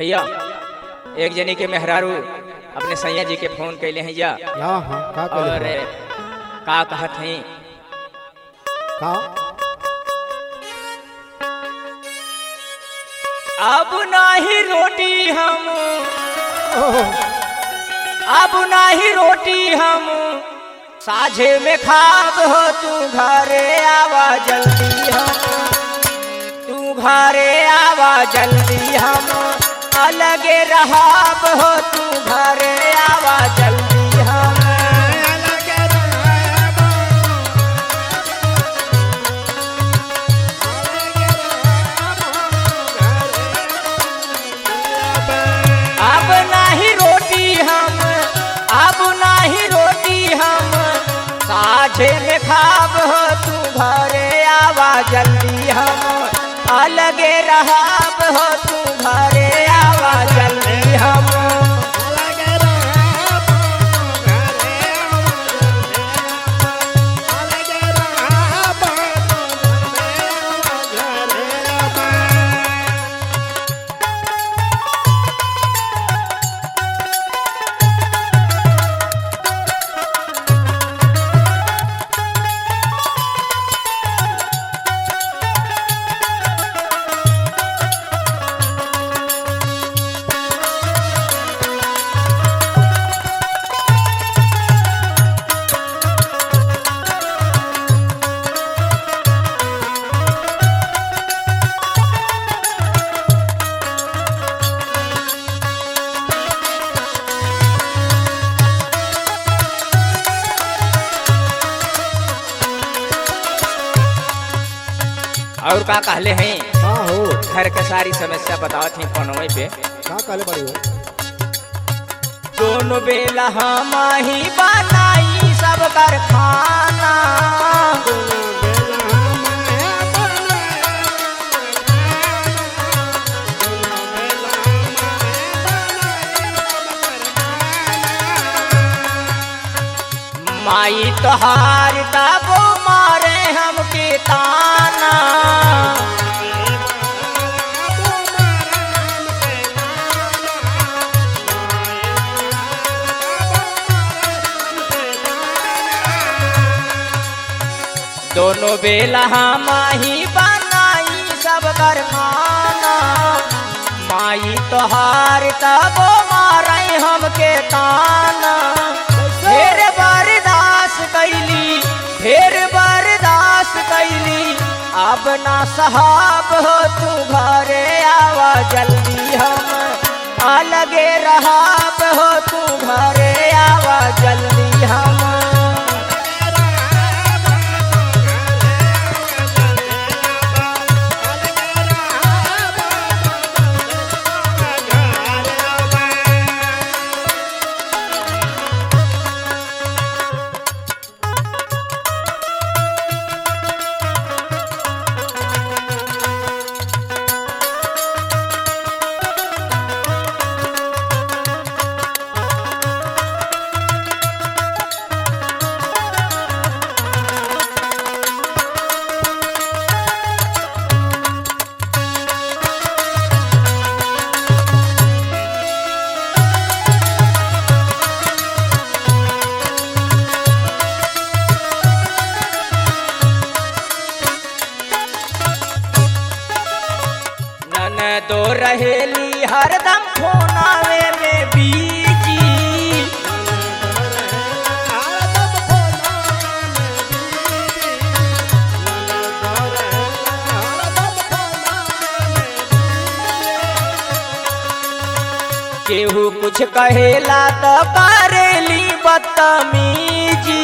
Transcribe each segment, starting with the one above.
भैया एक जनी के मेहरारू अपने सैया जी के फोन कैले हैं या का और का कहत हैं का अब नाही रोटी हम अब नाही रोटी हम साझे में खाब हो तू घरे आवा जल्दी हम तू घरे आवा जल्दी हम अलगे रहाब हो तू घरे आवा जल्दी हम अब नाही रोटी हम अब नाही रोटी हम साझे में खाब हो तू घरे आवा जल्दी हम अलगे रहाब हो तू घरे आवा जल्दी हम और का कहले हैं का हो घर के सारी समस्या बतावत हैं फोनवे पे का कहले बड़ी हो दोनों बेला हम ही बनाई सब कर खाना माई तोहार तबो मारे हमके ताना दोनों बेला हम ही बनाई सब कर खाना माई तोहार तबो मारे हमके ताना ढेर बर्दाश्त कैली ढेर बर्दाश्त कैली अब ना सहाब हो तू घरे आवा जल्दी हम अलगे रहाब हो तू घरे आवा जल्दी हम दो रहेली हरदम फोनावे में बीजी केहू कुछ कहेला तो करेली बदतमीजी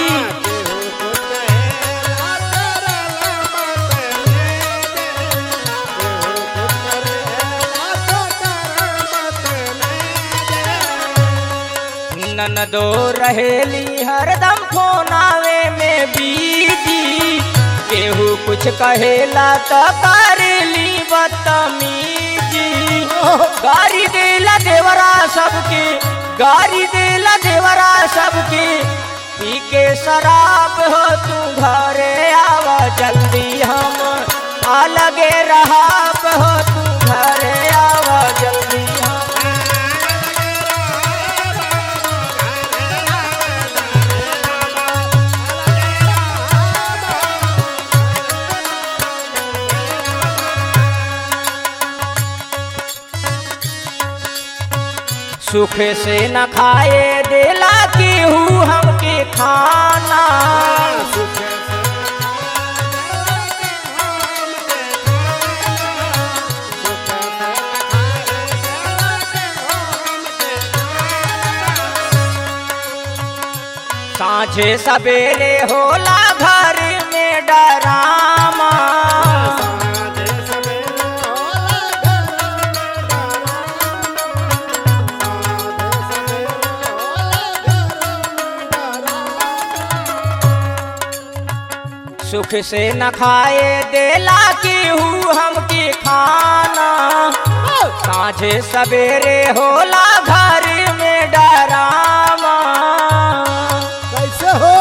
ननदो रहेली हरदम फोनावे में बीजी केहू कुछ कहेला तो करेली बदतमीजी गारी देला देवरा सबके गारी देला देवरा सबके पी के शराब हो तू घरे आवा जल्दी हम अलगे रहाब हो तू घरे आवा जल्दी सुख से न खाए देला केहू हमके खाना। साँझे सवेरे होला घर में डरामा। सुख से न खाए देला केहू हमके खाना। साँझे सवेरे होला घर में डरामा। कैसे हो?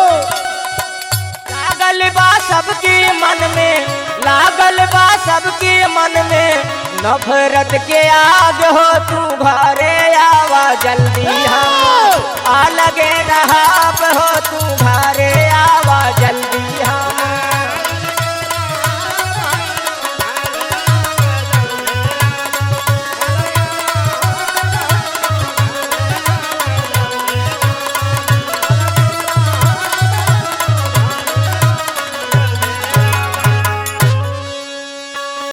लागल बा सबके मन में, लागल बा सबके मन में नफरत के आग हो। तू घरे आवा जल्दी हम आ लगे रहा हो। तू